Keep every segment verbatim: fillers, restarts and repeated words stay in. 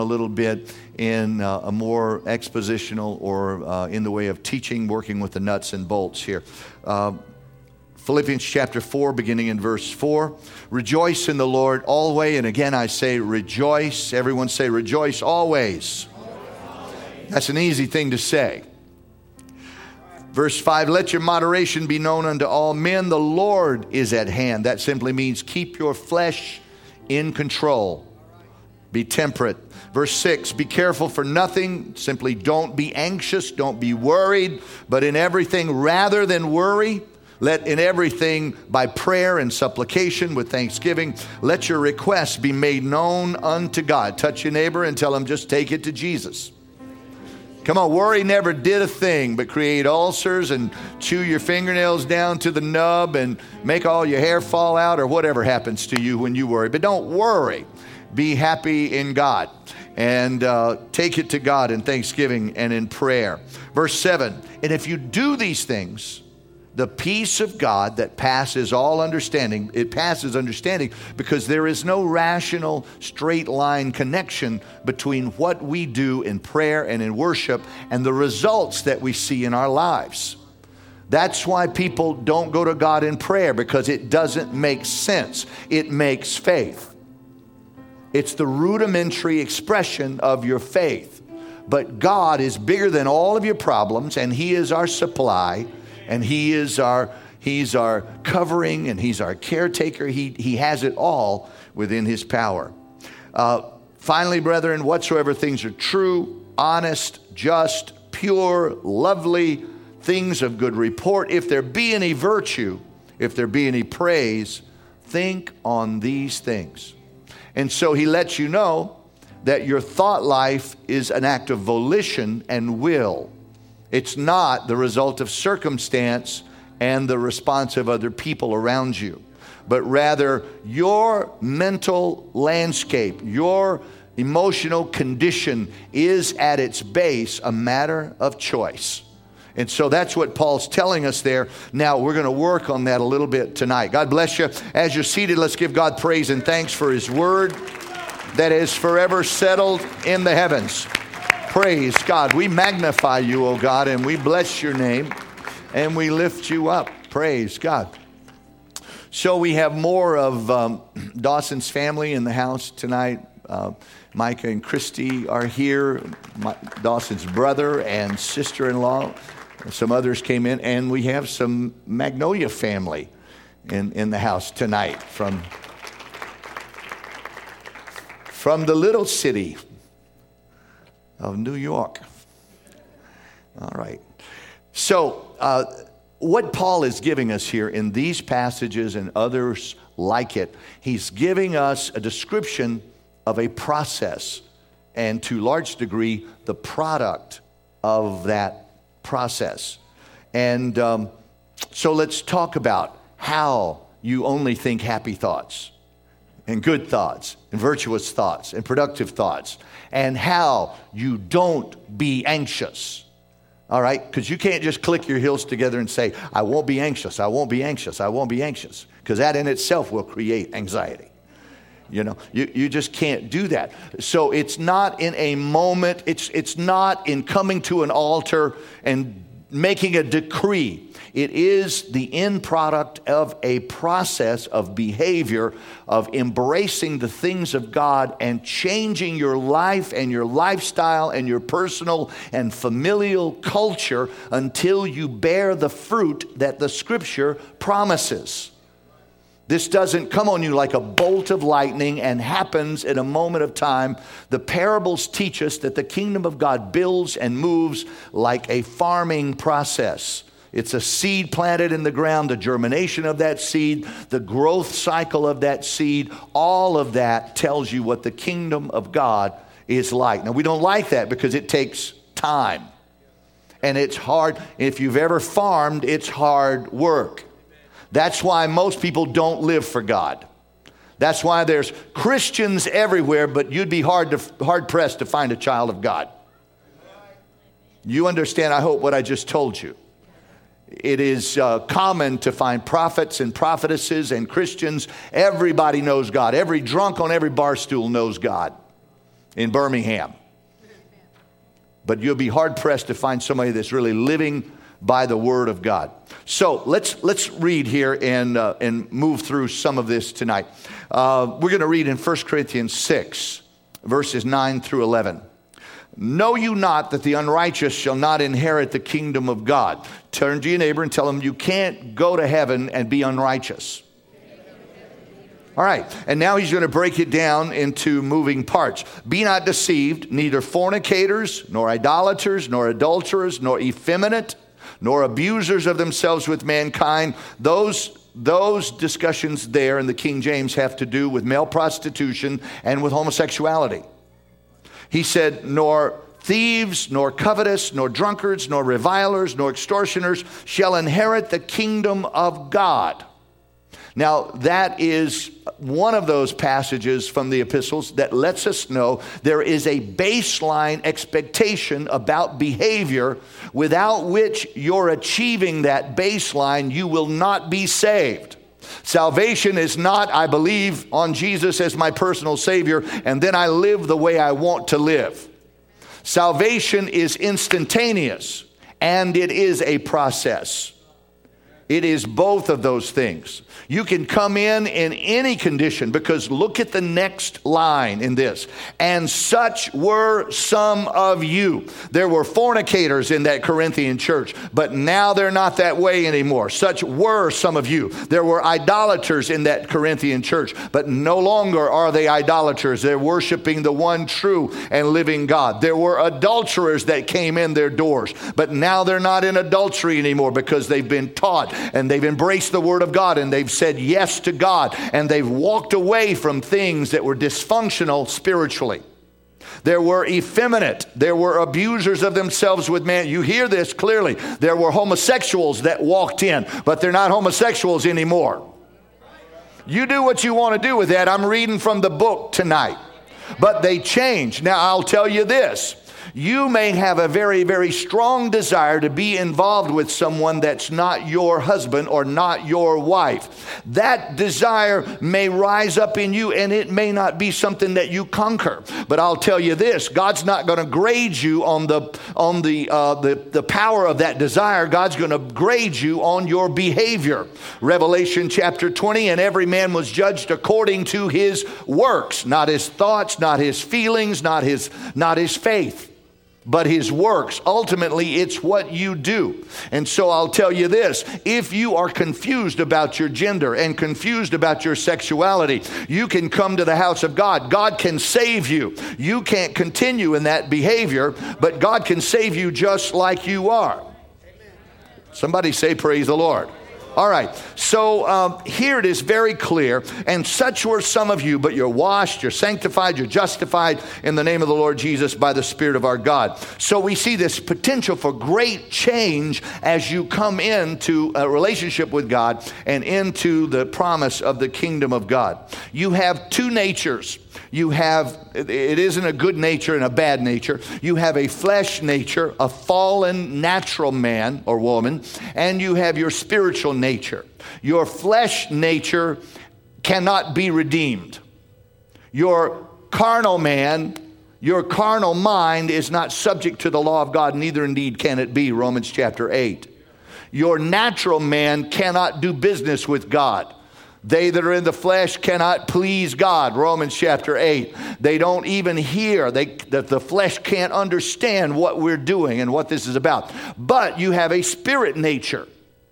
a little bit in uh, a more expositional or uh, in the way of teaching, working with the nuts and bolts here. Uh, Philippians chapter four, beginning in verse four. Rejoice in the Lord always. And again, I say rejoice. Everyone say rejoice always. That's an easy thing to say. Verse five, let your moderation be known unto all men. The Lord is at hand. That simply means keep your flesh in control. Be temperate. Verse six, be careful for nothing. Simply don't be anxious. Don't be worried. But in everything, rather than worry, let in everything by prayer and supplication with thanksgiving, let your requests be made known unto God. Touch your neighbor and tell him just take it to Jesus. Come on, worry never did a thing but create ulcers and chew your fingernails down to the nub and make all your hair fall out or whatever happens to you when you worry. But don't worry. Be happy in God and uh, take it to God in thanksgiving and in prayer. Verse seven, and if you do these things, the peace of God that passes all understanding, it passes understanding because there is no rational straight line connection between what we do in prayer and in worship and the results that we see in our lives. That's why people don't go to God in prayer, because it doesn't make sense. It makes faith. It's the rudimentary expression of your faith. But God is bigger than all of your problems, and He is our supply. And he is our, he's our covering, and he's our caretaker. He, he has it all within his power. Uh, finally, brethren, whatsoever things are true, honest, just, pure, lovely, things of good report, if there be any virtue, if there be any praise, think on these things. And so he lets you know that your thought life is an act of volition and will. It's not the result of circumstance and the response of other people around you, but rather your mental landscape, your emotional condition is at its base a matter of choice. And so that's what Paul's telling us there. Now we're going to work on that a little bit tonight. God bless you. As you're seated, let's give God praise and thanks for His word that is forever settled in the heavens. Praise God. We magnify you, O God, and we bless your name, and we lift you up. Praise God. So we have more of um, Dawson's family in the house tonight. Uh, Micah and Christy are here. My, Dawson's brother and sister-in-law. Some others came in, and we have some Magnolia family in, in the house tonight from, from the little city of New York. All right. So uh, what Paul is giving us here in these passages and others like it, he's giving us a description of a process, and to a large degree, the product of that process. And um, so let's talk about how you only think happy thoughts and good thoughts and virtuous thoughts and productive thoughts, and how you don't be anxious. All right? Because you can't just click your heels together and say, I won't be anxious, I won't be anxious, I won't be anxious. Because that in itself will create anxiety. You know, you, you just can't do that. So it's not in a moment, it's, it's not in coming to an altar and making a decree. It is the end product of a process of behavior, of embracing the things of God and changing your life and your lifestyle and your personal and familial culture until you bear the fruit that the Scripture promises. This doesn't come on you like a bolt of lightning and happens in a moment of time. The parables teach us that the kingdom of God builds and moves like a farming process. It's a seed planted in the ground, the germination of that seed, the growth cycle of that seed. All of that tells you what the kingdom of God is like. Now, we don't like that because it takes time. And it's hard. If you've ever farmed, it's hard work. That's why most people don't live for God. That's why there's Christians everywhere, but you'd be hard to hard pressed to find a child of God. You understand, I hope, what I just told you. It is uh, common to find prophets and prophetesses and Christians. Everybody knows God. Every drunk on every bar stool knows God. in Birmingham. But you'll be hard-pressed to find somebody that's really living by the Word of God. So let's let's read here and uh, and move through some of this tonight. Uh, we're going to read in First Corinthians six, verses nine through eleven. Know you not that the unrighteous shall not inherit the kingdom of God? Turn to your neighbor and tell him you can't go to heaven and be unrighteous. All right, and now he's going to break it down into moving parts. Be not deceived, neither fornicators, nor idolaters, nor adulterers, nor effeminate, nor abusers of themselves with mankind. Those, those discussions there in the King James have to do with male prostitution and with homosexuality. He said, nor thieves, nor covetous, nor drunkards, nor revilers, nor extortioners shall inherit the kingdom of God. Now, that is one of those passages from the epistles that lets us know there is a baseline expectation about behavior without which you're achieving that baseline, you will not be saved. Salvation is not, I believe on Jesus as my personal Savior, and then I live the way I want to live. Salvation is instantaneous, and it is a process. It is both of those things. You can come in in any condition, because look at the next line in this. And such were some of you. There were fornicators in that Corinthian church, but now they're not that way anymore. Such were some of you. There were idolaters in that Corinthian church, but no longer are they idolaters. They're worshiping the one true and living God. There were adulterers that came in their doors, but now they're not in adultery anymore because they've been taught and they've embraced the Word of God and they've said yes to God and they've walked away from things that were dysfunctional spiritually. There were effeminate. There were abusers of themselves with man. You hear this clearly. There were homosexuals that walked in, but they're not homosexuals anymore. You do what you want to do with that. I'm reading from the book tonight. But they changed. Now, I'll tell you this. You may have a very, very strong desire to be involved with someone that's not your husband or not your wife. That desire may rise up in you, and it may not be something that you conquer. But I'll tell you this, God's not going to grade you on the on the, uh, the, the power of that desire. God's going to grade you on your behavior. Revelation chapter twenty, and every man was judged according to his works, not his thoughts, not his feelings, not his, not his faith, but his works. Ultimately, it's what you do. And so I'll tell you this, if you are confused about your gender and confused about your sexuality, you can come to the house of God. God can save you. You can't continue in that behavior, but God can save you just like you are. Somebody say, praise the Lord. All right, so um, here it is very clear. And such were some of you, but you're washed, you're sanctified, you're justified in the name of the Lord Jesus by the Spirit of our God. So we see this potential for great change as you come into a relationship with God and into the promise of the kingdom of God. You have two natures. You have, it isn't a good nature and a bad nature. You have a flesh nature, a fallen natural man or woman, and you have your spiritual nature. Your flesh nature cannot be redeemed. Your carnal man, your carnal mind is not subject to the law of God, neither indeed can it be, Romans chapter eight. Your natural man cannot do business with God. They that are in the flesh cannot please God, Romans chapter eight. They don't even hear. They, that the flesh can't understand what we're doing and what this is about. But you have a spirit nature,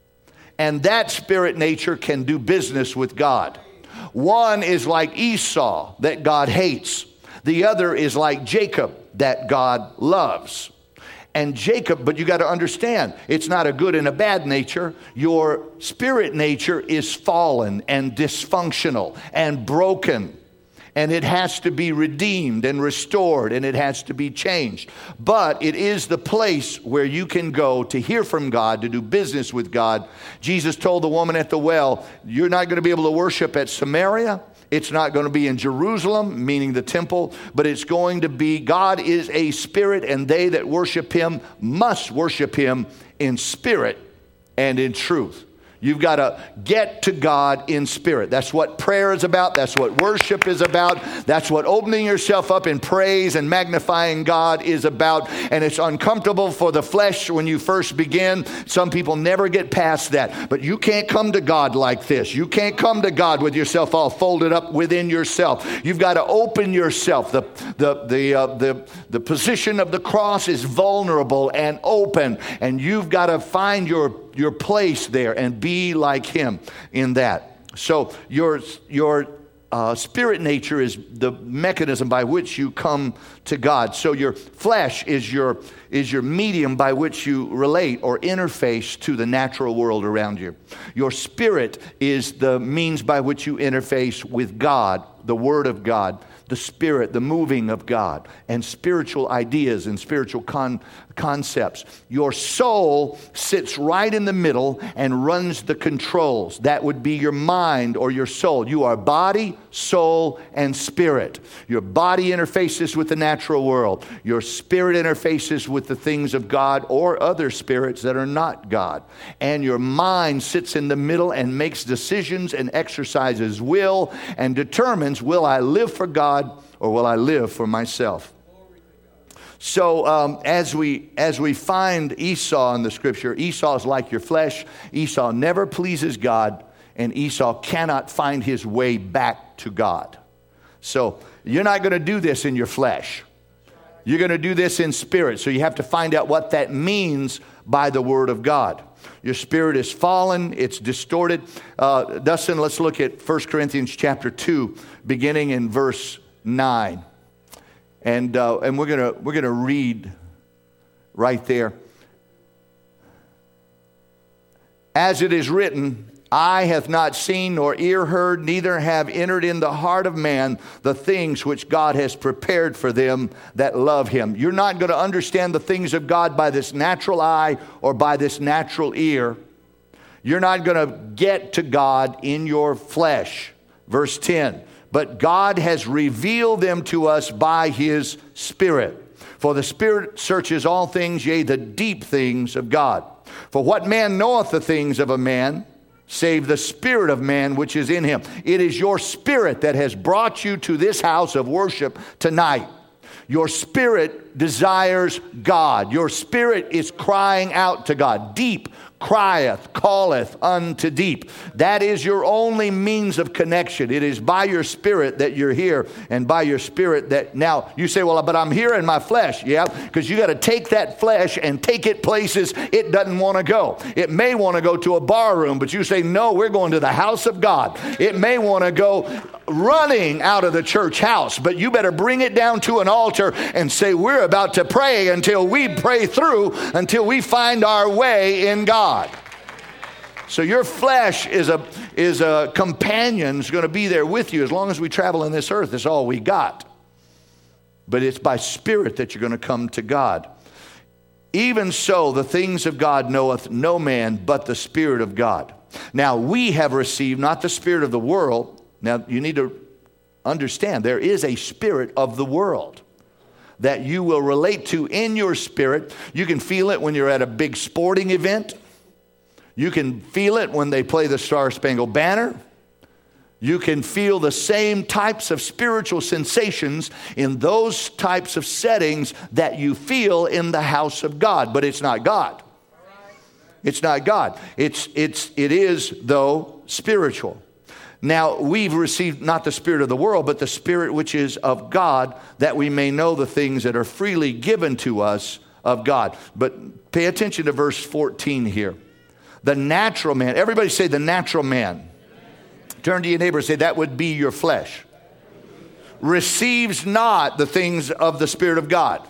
and that spirit nature can do business with God. One is like Esau that God hates. The other is like Jacob that God loves. And Jacob, but you got to understand, it's not a good and a bad nature. Your spirit nature is fallen and dysfunctional and broken. And it has to be redeemed and restored, and it has to be changed. But it is the place where you can go to hear from God, to do business with God. Jesus told the woman at the well, you're not going to be able to worship at Samaria. It's not going to be in Jerusalem, meaning the temple, but it's going to be, God is a spirit, and they that worship him must worship him in spirit and in truth. You've got to get to God in spirit. That's what prayer is about. That's what worship is about. That's what opening yourself up in praise and magnifying God is about. And it's uncomfortable for the flesh when you first begin. Some people never get past that. But you can't come to God like this. You can't come to God with yourself all folded up within yourself. You've got to open yourself. The, the, the, uh, the, the position of the cross is vulnerable and open. And you've got to find your your place there and be like him in that. So your your uh, spirit nature is the mechanism by which you come to God. So your flesh is your is your medium by which you relate or interface to the natural world around you. Your spirit is the means by which you interface with God, the Word of God, the Spirit, the moving of God, and spiritual ideas and spiritual con- concepts. Your soul sits right in the middle and runs the controls. That would be your mind or your soul. You are body, soul, and spirit. Your body interfaces with the natural world. Your spirit interfaces with the things of God or other spirits that are not God. And your mind sits in the middle and makes decisions and exercises will and determines, will I live for God or will I live for myself? So um, as we as we find Esau in the scripture, Esau is like your flesh. Esau never pleases God, and Esau cannot find his way back to God. So you're not going to do this in your flesh. You're going to do this in spirit. So you have to find out what that means by the Word of God. Your spirit is fallen. It's distorted. Uh, Dustin, let's look at First Corinthians chapter two, beginning in verse nine. And uh, and we're gonna we're gonna read right there. As it is written, eye hath not seen nor ear heard, neither have entered in the heart of man the things which God has prepared for them that love him. You're not going to understand the things of God by this natural eye or by this natural ear. You're not going to get to God in your flesh. Verse ten. But God has revealed them to us by his Spirit. For the Spirit searches all things, yea, the deep things of God. For what man knoweth the things of a man, save the spirit of man which is in him? It is your spirit that has brought you to this house of worship tonight. Your spirit desires God. Your spirit is crying out to God. Deep crieth, calleth unto deep. That is your only means of connection. It is by your spirit that you're here, and by your spirit that now you say, well, but I'm here in my flesh. Yeah, because you got to take that flesh and take it places it doesn't want to go. It may want to go to a bar room, but you say, no, we're going to the house of God. It may want to go running out of the church house, but you better bring it down to an altar and say, we're about to pray until we pray through, until we find our way in God. So your flesh is a is a companion, is going to be there with you as long as we travel in this earth. That's all we got. But it's by spirit that you're going to come to God. Even so, the things of God knoweth no man but the Spirit of God. Now we have received not the spirit of the world. Now you need to understand there is a spirit of the world that you will relate to in your spirit. You can feel it when you're at a big sporting event. You can feel it when they play the Star-Spangled Banner. You can feel the same types of spiritual sensations in those types of settings that you feel in the house of God. But it's not God. It's not God. It's, it's, it is, though, spiritual. Now, we've received not the spirit of the world, but the Spirit which is of God, that we may know the things that are freely given to us of God. But pay attention to verse fourteen here. The natural man. Everybody say the natural man. Turn to your neighbor and say, that would be your flesh. Receives not the things of the Spirit of God.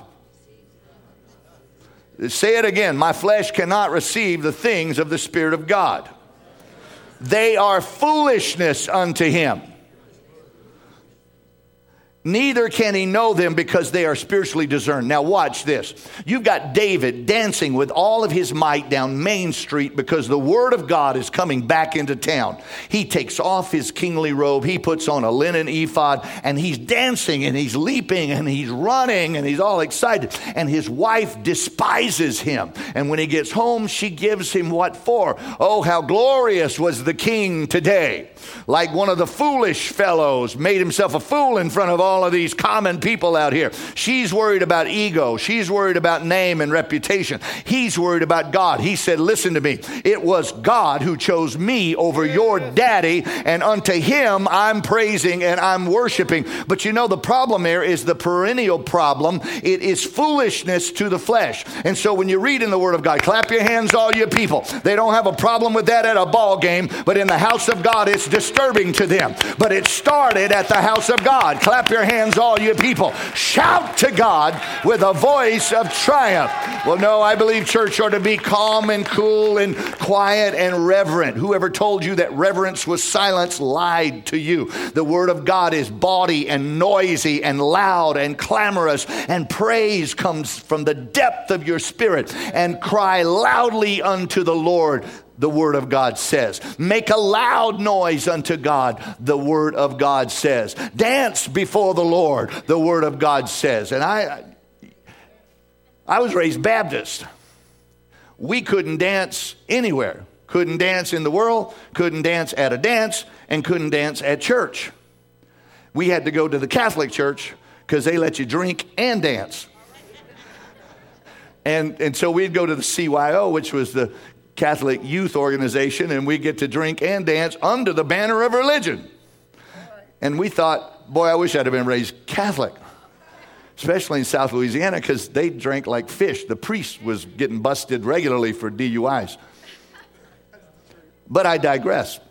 Say it again. My flesh cannot receive the things of the Spirit of God. They are foolishness unto him. Neither can he know them because they are spiritually discerned. Now watch this. You've got David dancing with all of his might down Main Street because the word of God is coming back into town. He takes off his kingly robe. He puts on a linen ephod and he's dancing and he's leaping and he's running and he's all excited. And his wife despises him. And when he gets home, she gives him what for? Oh, how glorious was the king today. Like one of the foolish fellows made himself a fool in front of all of these common people out here. She's worried about ego. She's worried about name and reputation. He's worried about God. He said, listen to me. It was God who chose me over your daddy, and unto him I'm praising and I'm worshiping. But you know, the problem there is the perennial problem. It is foolishness to the flesh. And so when you read in the word of God, clap your hands, all you people. They don't have a problem with that at a ball game, but in the house of God, it's disturbing to them. But it started at the house of God. Clap your hands, all you people. Shout to God with a voice of triumph. Well, no, I believe church ought to be calm and cool and quiet and reverent. Whoever told you that reverence was silence lied to you. The word of God is bawdy and noisy and loud and clamorous, and praise comes from the depth of your spirit. And cry loudly unto the Lord, the word of God says. Make a loud noise unto God, the word of God says. Dance before the Lord, the word of God says. And I, I was raised Baptist. We couldn't dance anywhere. Couldn't dance in the world, couldn't dance at a dance, and couldn't dance at church. We had to go to the Catholic church because they let you drink and dance. And, and so we'd go to the C Y O, which was the Catholic Youth Organization, and we get to drink and dance under the banner of religion. And we thought, boy, I wish I'd have been raised Catholic, especially in South Louisiana, because they drank like fish. The priest was getting busted regularly for D U Is. But I digress.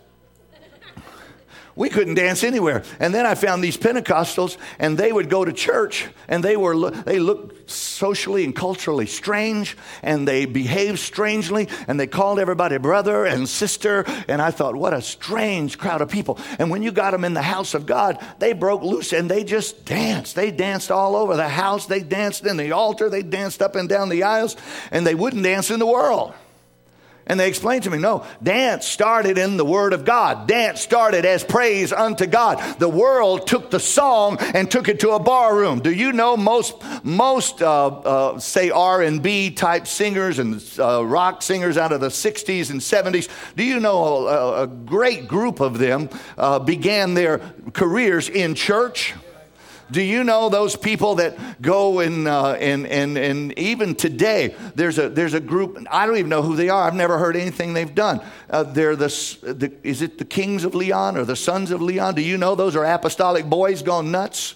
We couldn't dance anywhere. And then I found these Pentecostals, and they would go to church, and they were they looked socially and culturally strange, and they behaved strangely, and they called everybody brother and sister. And I thought, what a strange crowd of people. And when you got them in the house of God, they broke loose, and they just danced. They danced all over the house. They danced in the altar. They danced up and down the aisles, and they wouldn't dance in the world. And they explained to me, no, dance started in the word of God. Dance started as praise unto God. The world took the song and took it to a bar room. Do you know most, most uh, uh, say R and B type singers and uh, rock singers out of the sixties and seventies? Do you know a, a great group of them uh, began their careers in church? Do you know those people that go and uh, and and and even today there's a there's a group, I don't even know who they are. I've never heard anything they've done. Uh, they're the, the is it the Kings of Leon or the Sons of Leon? Do you know those are apostolic boys gone nuts?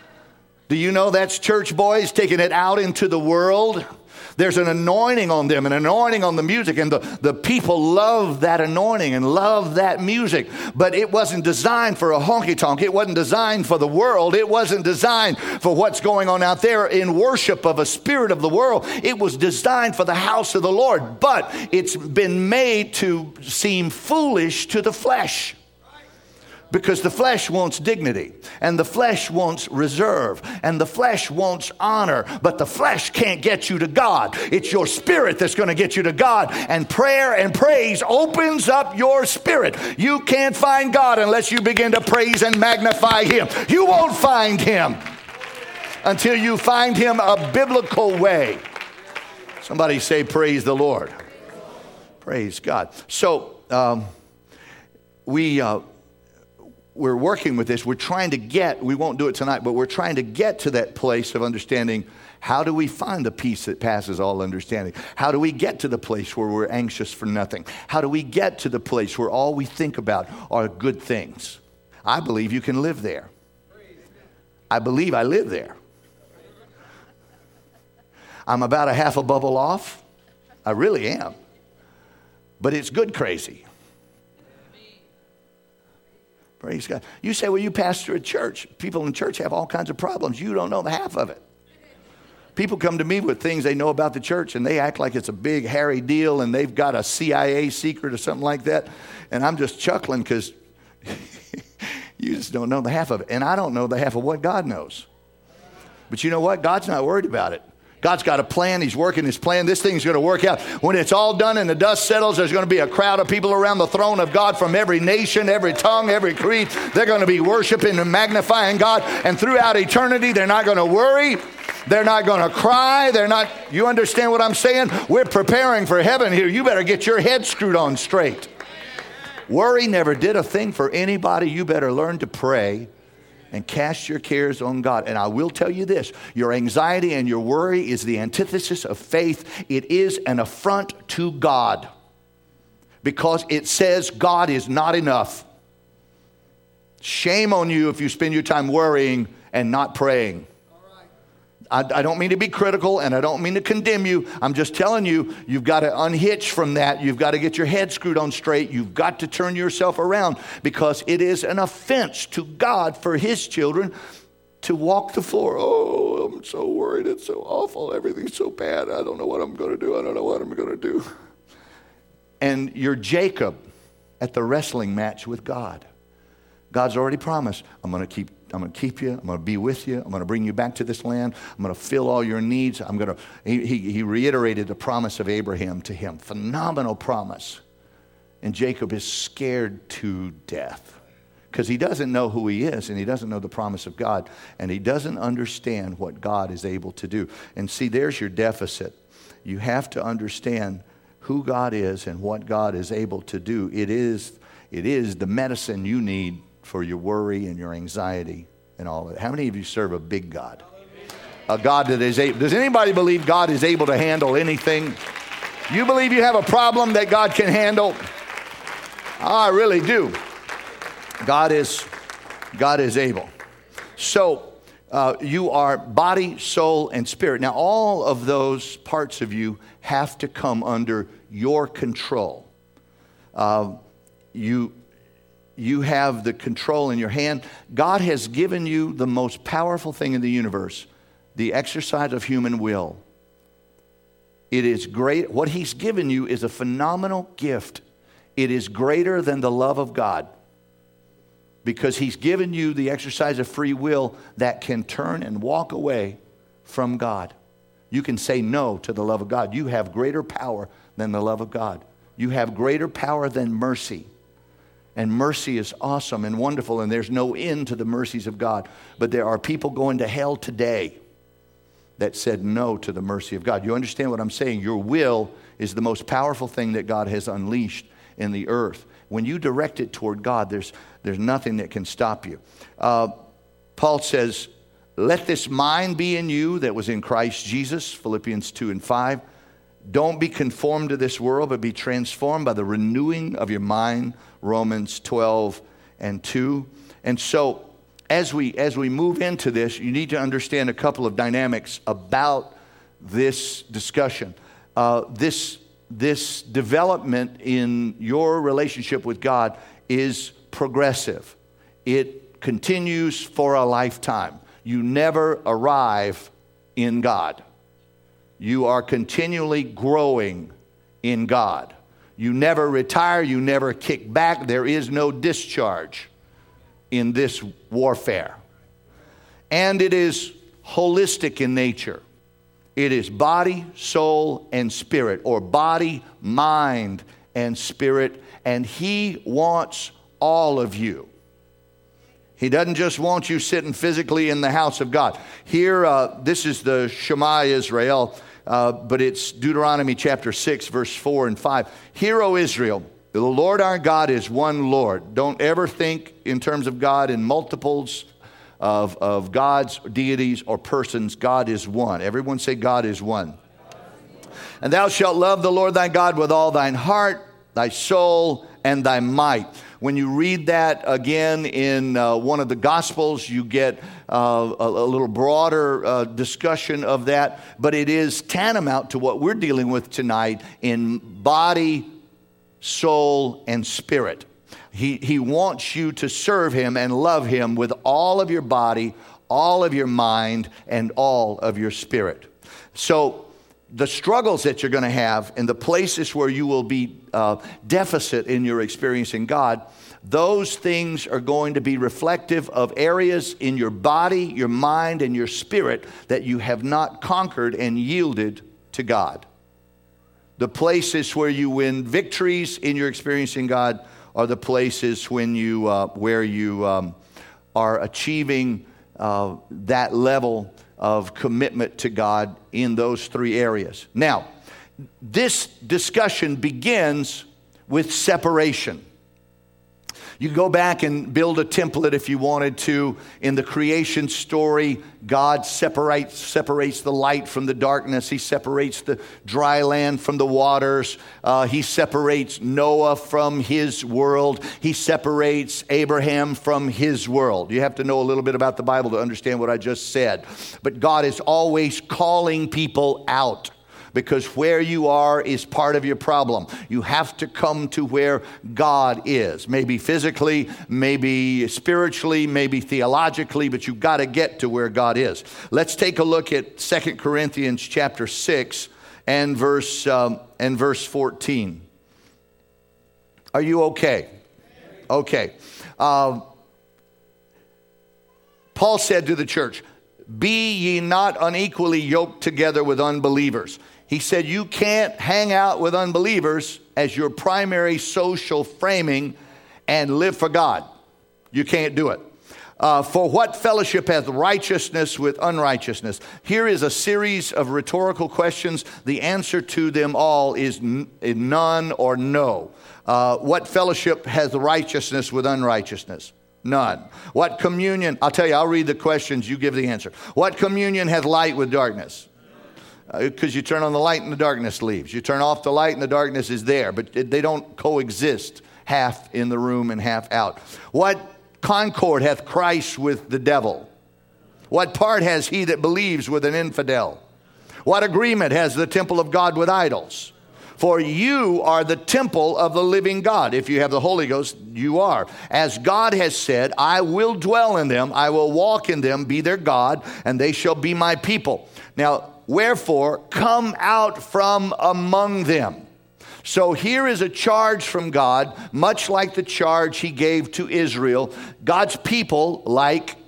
Do you know that's church boys taking it out into the world? There's an anointing on them, an anointing on the music, and the, the people love that anointing and love that music. But it wasn't designed for a honky-tonk. It wasn't designed for the world. It wasn't designed for what's going on out there in worship of a spirit of the world. It was designed for the house of the Lord. But it's been made to seem foolish to the flesh. Because the flesh wants dignity, and the flesh wants reserve, and the flesh wants honor, but the flesh can't get you to God. It's your spirit that's going to get you to God, and prayer and praise opens up your spirit. You can't find God unless you begin to praise and magnify Him. You won't find Him until you find Him a biblical way. Somebody say, praise the Lord. Praise God. So, um, we... Uh, We're working with this. We're trying to get, we won't do it tonight, but we're trying to get to that place of understanding. How do we find the peace that passes all understanding? How do we get to the place where we're anxious for nothing? How do we get to the place where all we think about are good things? I believe you can live there. I believe I live there. I'm about a half a bubble off. I really am. But it's good crazy. Praise God. You say, well, you pastor a church. People in church have all kinds of problems. You don't know the half of it. People come to me with things they know about the church, and they act like it's a big, hairy deal, and they've got a C I A secret or something like that. And I'm just chuckling because You just don't know the half of it. And I don't know the half of what God knows. But you know what? God's not worried about it. God's got a plan. He's working his plan. This thing's going to work out. When it's all done and the dust settles, there's going to be a crowd of people around the throne of God from every nation, every tongue, every creed. They're going to be worshiping and magnifying God. And throughout eternity, they're not going to worry. They're not going to cry. They're not, you understand what I'm saying? We're preparing for heaven here. You better get your head screwed on straight. Worry never did a thing for anybody. You better learn to pray and cast your cares on God. And I will tell you this, your anxiety and your worry is the antithesis of faith. It is an affront to God because it says God is not enough. Shame on you if you spend your time worrying and not praying. I, I don't mean to be critical and I don't mean to condemn you. I'm just telling you, you've got to unhitch from that. You've got to get your head screwed on straight. You've got to turn yourself around because it is an offense to God for his children to walk the floor. Oh, I'm so worried. It's so awful. Everything's so bad. I don't know what I'm going to do. I don't know what I'm going to do. And you're Jacob at the wrestling match with God. God's already promised, I'm going to keep I'm going to keep you. I'm going to be with you. I'm going to bring you back to this land. I'm going to fill all your needs. I'm going to. He, he, he reiterated the promise of Abraham to him. Phenomenal promise. And Jacob is scared to death because he doesn't know who he is and he doesn't know the promise of God and he doesn't understand what God is able to do. And see, there's your deficit. You have to understand who God is and what God is able to do. It is, it is the medicine you need for your worry and your anxiety and all of it. How many of you serve a big God? A God that is able. Does anybody believe God is able to handle anything? You believe you have a problem that God can handle? I really do. God is, God is able. So uh, you are body, soul, and spirit. Now all of those parts of you have to come under your control. Uh, you You have the control in your hand. God has given you the most powerful thing in the universe, the exercise of human will. It is great. What he's given you is a phenomenal gift. It is greater than the love of God because he's given you the exercise of free will that can turn and walk away from God. You can say no to the love of God. You have greater power than the love of God. You have greater power than mercy. And mercy is awesome and wonderful, and there's no end to the mercies of God. But there are people going to hell today that said no to the mercy of God. You understand what I'm saying? Your will is the most powerful thing that God has unleashed in the earth. When you direct it toward God, there's, there's nothing that can stop you. Uh, Paul says, let this mind be in you that was in Christ Jesus, Philippians two and five. Don't be conformed to this world, but be transformed by the renewing of your mind, Romans twelve and two. And so as we as we move into this, you need to understand a couple of dynamics about this discussion. Uh, this, this development in your relationship with God is progressive. It continues for a lifetime. You never arrive in God. You are continually growing in God. You never retire. You never kick back. There is no discharge in this warfare. And it is holistic in nature. It is body, soul, and spirit, or body, mind, and spirit. And he wants all of you. He doesn't just want you sitting physically in the house of God. Here, uh, this is the Shema Israel, uh, but it's Deuteronomy chapter six, verse four and five. Hear, O Israel, the Lord our God is one Lord. Don't ever think in terms of God in multiples of, of gods, deities, or persons. God is one. Everyone say God is one. And thou shalt love the Lord thy God with all thine heart, thy soul, and thy might. When you read that again in uh, one of the Gospels, you get uh, a, a little broader uh, discussion of that. But it is tantamount to what we're dealing with tonight in body, soul, and spirit. He, he wants you to serve him and love him with all of your body, all of your mind, and all of your spirit. So the struggles that you're going to have and the places where you will be uh, deficit in your experience in God, those things are going to be reflective of areas in your body, your mind, and your spirit that you have not conquered and yielded to God. The places where you win victories in your experiencing God are the places when you, uh, where you um, are achieving uh, that level of commitment to God in those three areas. Now, this discussion begins with separation. You can go back and build a template if you wanted to. In the creation story, God separates, separates the light from the darkness. He separates the dry land from the waters. Uh, he separates Noah from his world. He separates Abraham from his world. You have to know a little bit about the Bible to understand what I just said. But God is always calling people out, because where you are is part of your problem. You have to come to where God is. Maybe physically, maybe spiritually, maybe theologically, but you've got to get to where God is. Let's take a look at Second Corinthians chapter six and verse, um, and verse fourteen. Are you okay? Okay. Uh, Paul said to the church, "Be ye not unequally yoked together with unbelievers." He said you can't hang out with unbelievers as your primary social framing and live for God. You can't do it. Uh, for what fellowship hath righteousness with unrighteousness? Here is a series of rhetorical questions. The answer to them all is n- none or no. Uh, what fellowship hath righteousness with unrighteousness? None. What communion? I'll tell you, I'll read the questions, you give the answer. What communion hath light with darkness? Because uh, you turn on the light and the darkness leaves. You turn off the light and the darkness is there, but it, they don't coexist, half in the room and half out. What concord hath Christ with the devil? What part has he that believes with an infidel? What agreement has the temple of God with idols? For you are the temple of the living God. If you have the Holy Ghost, you are. As God has said, I will dwell in them, I will walk in them, be their God, and they shall be my people. Now, wherefore, come out from among them. So here is a charge from God, much like the charge he gave to Israel. God's people, like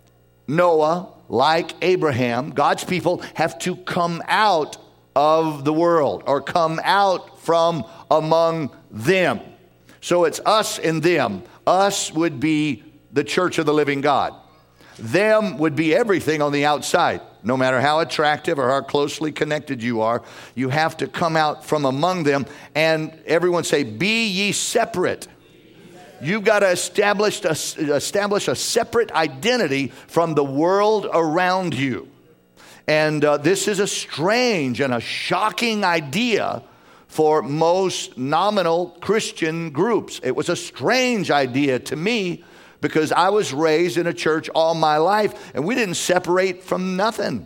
Noah, like Abraham, God's people have to come out of the world, or come out from among them. So it's us and them. Us would be the church of the living God. Them would be everything on the outside. No matter how attractive or how closely connected you are, you have to come out from among them. And everyone say, be ye separate. You've got to establish a, establish a separate identity from the world around you. And uh, this is a strange and a shocking idea for most nominal Christian groups. It was a strange idea to me, because I was raised in a church all my life, and we didn't separate from nothing.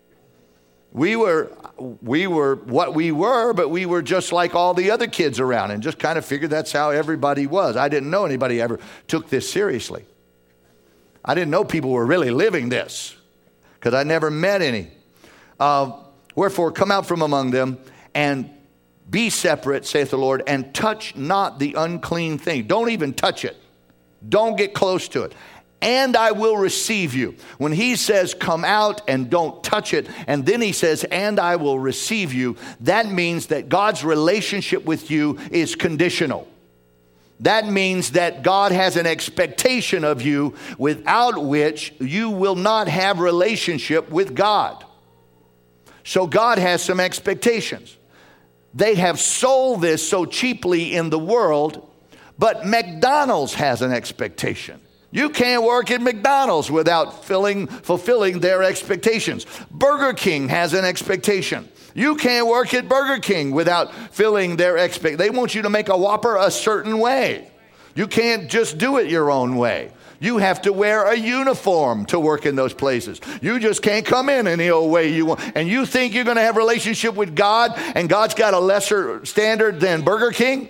We were we were what we were, but we were just like all the other kids around, and just kind of figured that's how everybody was. I didn't know anybody ever took this seriously. I didn't know people were really living this, because I never met any. Uh, Wherefore, come out from among them, and be separate, saith the Lord, and touch not the unclean thing. Don't even touch it. Don't get close to it. And I will receive you. When he says come out and don't touch it, and then he says and I will receive you, that means that God's relationship with you is conditional. That means that God has an expectation of you without which you will not have relationship with God. So God has some expectations. They have sold this so cheaply in the world, but McDonald's has an expectation. You can't work at McDonald's without filling, fulfilling their expectations. Burger King has an expectation. You can't work at Burger King without filling their expectations. They want you to make a Whopper a certain way. You can't just do it your own way. You have to wear a uniform to work in those places. You just can't come in any old way you want. And you think you're going to have a relationship with God, and God's got a lesser standard than Burger King?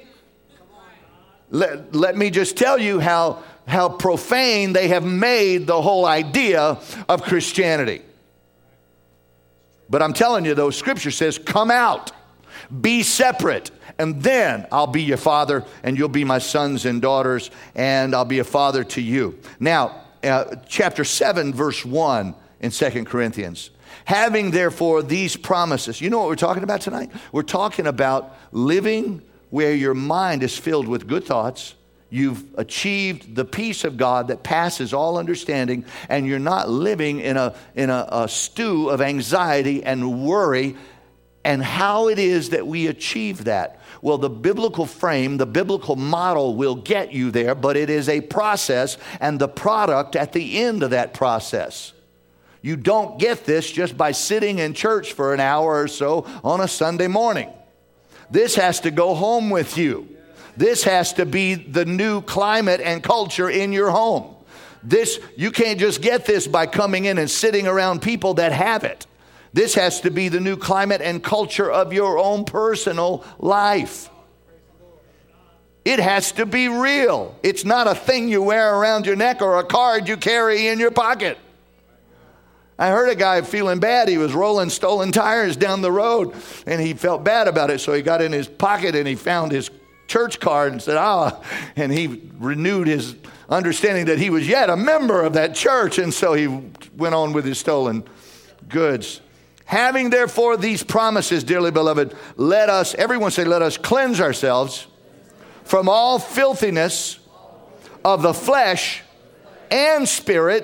Let, let me just tell you how, how profane they have made the whole idea of Christianity. But I'm telling you, though, Scripture says, come out. Be separate, and then I'll be your father, and you'll be my sons and daughters, and I'll be a father to you. Now, uh, chapter seven, verse one in Second Corinthians. Having, therefore, these promises. You know what we're talking about tonight? We're talking about living where your mind is filled with good thoughts. You've achieved the peace of God that passes all understanding, and you're not living in a, in a, a stew of anxiety and worry. And how it is that we achieve that? Well, the biblical frame, the biblical model will get you there, but it is a process and the product at the end of that process. You don't get this just by sitting in church for an hour or so on a Sunday morning. This has to go home with you. This has to be the new climate and culture in your home. This, you can't just get this by coming in and sitting around people that have it. This has to be the new climate and culture of your own personal life. It has to be real. It's not a thing you wear around your neck or a card you carry in your pocket. I heard a guy feeling bad. He was rolling stolen tires down the road, and he felt bad about it. So he got in his pocket and he found his church card and said, ah, and he renewed his understanding that he was yet a member of that church. And so he went on with his stolen goods. Having therefore these promises, dearly beloved, let us, everyone say, let us cleanse ourselves from all filthiness of the flesh and spirit.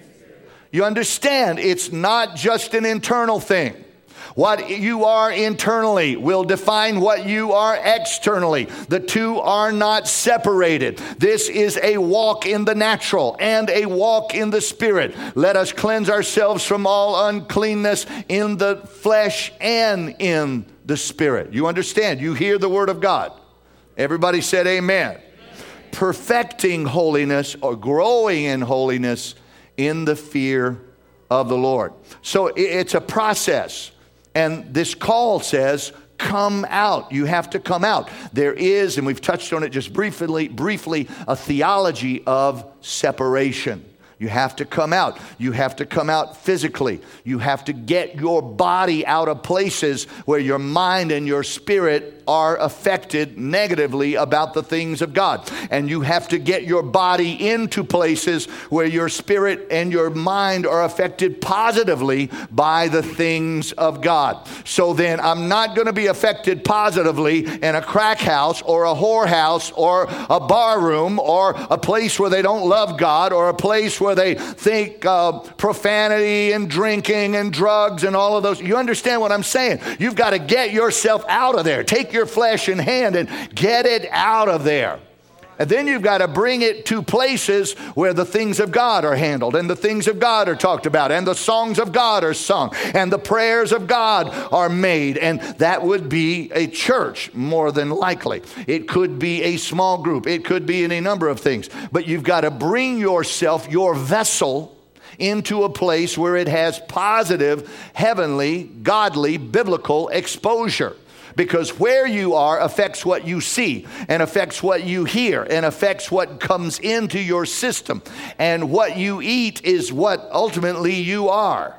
You understand, it's not just an internal thing. What you are internally will define what you are externally. The two are not separated. This is a walk in the natural and a walk in the spirit. Let us cleanse ourselves from all uncleanness in the flesh and in the spirit. You understand? You hear the word of God. Everybody said amen. Amen. Perfecting holiness or growing in holiness in the fear of the Lord. So it's a process. And this call says, come out. You have to come out. There is, and we've touched on it just briefly, briefly, a theology of separation. You have to come out. You have to come out physically. You have to get your body out of places where your mind and your spirit are affected negatively about the things of God. And you have to get your body into places where your spirit and your mind are affected positively by the things of God. So then I'm not going to be affected positively in a crack house or a whorehouse or a bar room or a place where they don't love God or a place where they think uh, profanity and drinking and drugs and all of those. You understand what I'm saying? You've got to get yourself out of there. Take your flesh in hand and get it out of there. And then you've got to bring it to places where the things of God are handled and the things of God are talked about and the songs of God are sung and the prayers of God are made. And that would be a church more than likely. It could be a small group. It could be any number of things. But you've got to bring yourself, your vessel, into a place where it has positive, heavenly, godly, biblical exposure. Because where you are affects what you see and affects what you hear and affects what comes into your system. And what you eat is what ultimately you are.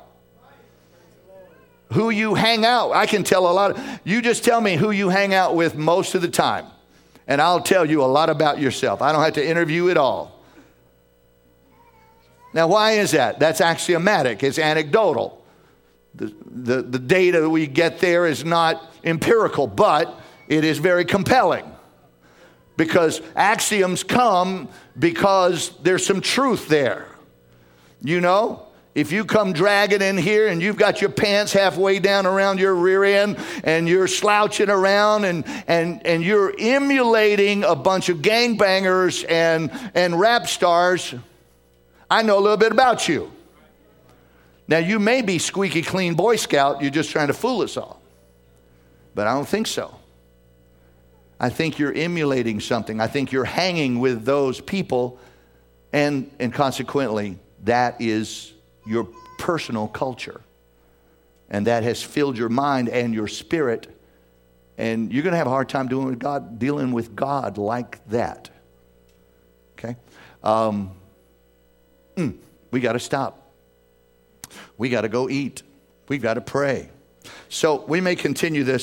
Who you hang out. I can tell a lot. Of, you just tell me who you hang out with most of the time. And I'll tell you a lot about yourself. I don't have to interview at all. Now, why is that? That's axiomatic. It's anecdotal. The, the, the data that we get there is not empirical, but it is very compelling. Because axioms come because there's some truth there. You know, if you come dragging in here and you've got your pants halfway down around your rear end and you're slouching around and, and, and you're emulating a bunch of gangbangers and, and rap stars, I know a little bit about you. Now, you may be squeaky clean Boy Scout. You're just trying to fool us all. But I don't think so. I think you're emulating something. I think you're hanging with those people. And, and consequently, that is your personal culture. And that has filled your mind and your spirit. And you're going to have a hard time doing with God, dealing with God like that. Okay? Um, mm, we got to stop. We got to go eat. We've got to pray. So we may continue this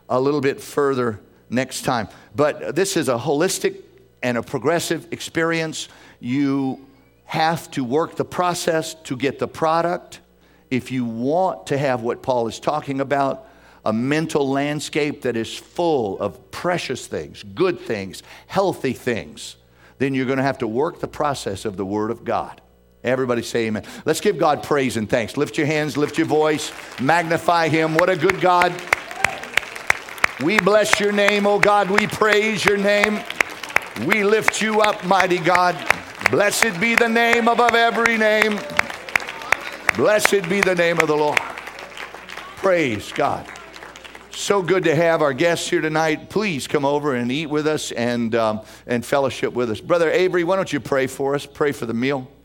a little bit further next time. But this is a holistic and a progressive experience. You have to work the process to get the product. If you want to have what Paul is talking about, a mental landscape that is full of precious things, good things, healthy things, then you're going to have to work the process of the Word of God. Everybody say amen. Let's give God praise and thanks. Lift your hands, lift your voice, magnify Him. What a good God. We bless your name, oh God. We praise your name. We lift you up, mighty God. Blessed be the name above every name. Blessed be the name of the Lord. Praise God. So good to have our guests here tonight. Please come over and eat with us and, um, and fellowship with us. Brother Avery, why don't you pray for us? Pray for the meal.